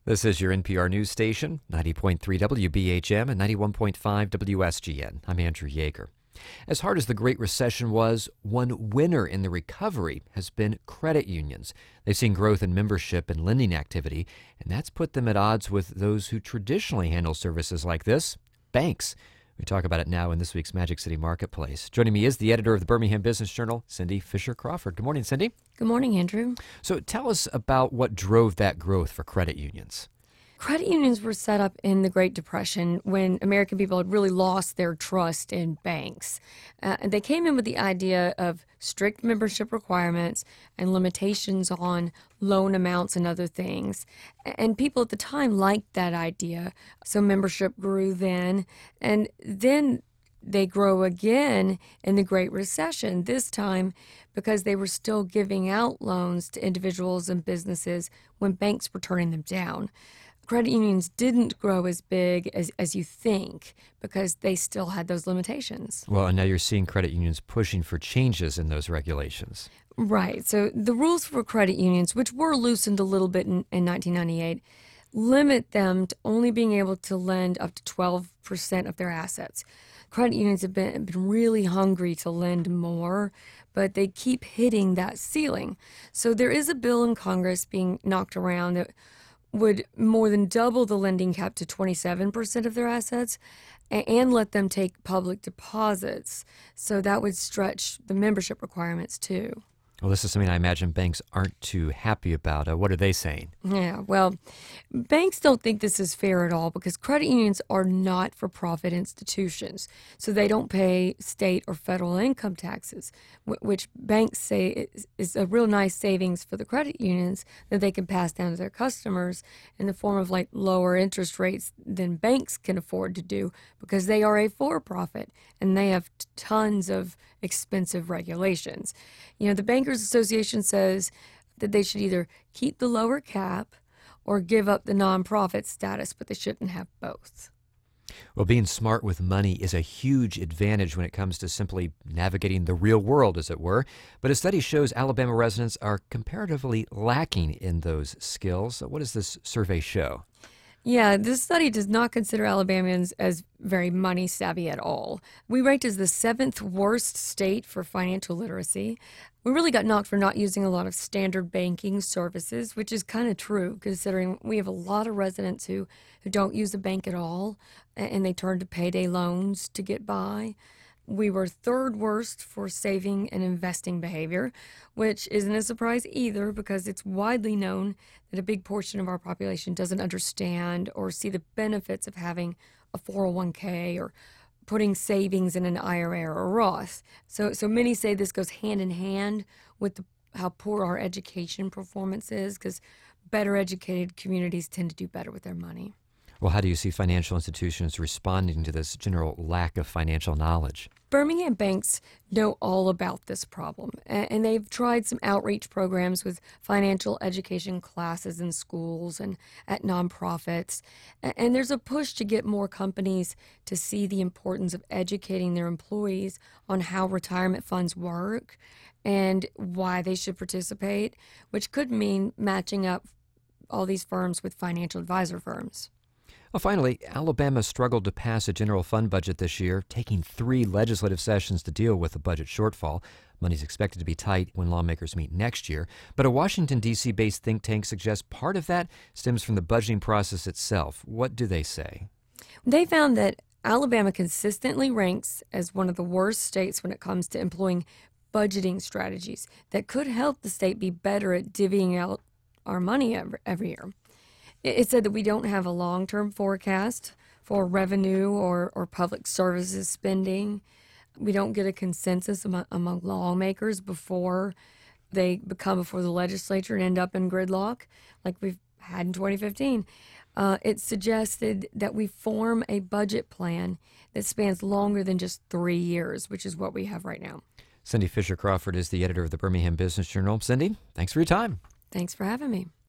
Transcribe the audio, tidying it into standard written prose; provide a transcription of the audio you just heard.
This is your NPR news station, 90.3 WBHM and 91.5 WSGN. I'm Andrew Yeager. As hard as the Great Recession was, one winner in the recovery has been credit unions. They've seen growth in membership and lending activity, and that's put them at odds with those who traditionally handle services like this, banks. We talk about it now in this week's Magic City Marketplace. Joining me is the editor of the Birmingham Business Journal, Cindy Fisher-Crawford. Good morning, Cindy. Good morning, Andrew. So tell us about what drove that growth for credit unions. Credit unions were set up in the Great Depression when American people had really lost their trust in banks. And they came in with the idea of strict membership requirements and limitations on loan amounts and other things. And people at the time liked that idea, so membership grew then. And then they grow again in the Great Recession, this time because they were still giving out loans to individuals and businesses when banks were turning them down. Credit unions didn't grow as big as you think because they still had those limitations. Well, and now you're seeing credit unions pushing for changes in those regulations. Right. So the rules for credit unions, which were loosened a little bit in 1998, limit them to only being able to lend up to 12% of their assets. Credit unions have been really hungry to lend more, but they keep hitting that ceiling. So there is a bill in Congress being knocked around that would more than double the lending cap to 27% of their assets and let them take public deposits. So that would stretch the membership requirements too. Well, this is something I imagine banks aren't too happy about. What are they saying? Yeah, well, banks don't think this is fair at all because credit unions are not-for-profit institutions. So they don't pay state or federal income taxes, which banks say is a real nice savings for the credit unions that they can pass down to their customers in the form of like lower interest rates than banks can afford to do because they are a for-profit and they have tons of expensive regulations. You know, the Bankers Association says that they should either keep the lower cap or give up the nonprofit status, but they shouldn't have both. Well, being smart with money is a huge advantage when it comes to simply navigating the real world, as it were. But a study shows Alabama residents are comparatively lacking in those skills. What does this survey show? Yeah, this study does not consider Alabamians as very money savvy at all. We ranked as the 7th worst state for financial literacy. We really got knocked for not using a lot of standard banking services, which is kind of true considering we have a lot of residents who don't use a bank at all and they turn to payday loans to get by. We were 3rd worst for saving and investing behavior, which isn't a surprise either because it's widely known that a big portion of our population doesn't understand or see the benefits of having a 401k or putting savings in an IRA or a Roth. So many say this goes hand in hand with how poor our education performance is because better educated communities tend to do better with their money. Well, how do you see financial institutions responding to this general lack of financial knowledge? Birmingham banks know all about this problem, and they've tried some outreach programs with financial education classes in schools and at nonprofits. And there's a push to get more companies to see the importance of educating their employees on how retirement funds work and why they should participate, which could mean matching up all these firms with financial advisor firms. Well, finally, Alabama struggled to pass a general fund budget this year, taking 3 legislative sessions to deal with the budget shortfall. Money's expected to be tight when lawmakers meet next year. But a Washington, D.C.-based think tank suggests part of that stems from the budgeting process itself. What do they say? They found that Alabama consistently ranks as one of the worst states when it comes to employing budgeting strategies that could help the state be better at divvying out our money every year. It said that we don't have a long-term forecast for revenue or public services spending. We don't get a consensus among lawmakers before they come before the legislature and end up in gridlock like we've had in 2015. It suggested that we form a budget plan that spans longer than just 3 years, which is what we have right now. Cindy Fisher-Crawford is the editor of the Birmingham Business Journal. Cindy, thanks for your time. Thanks for having me.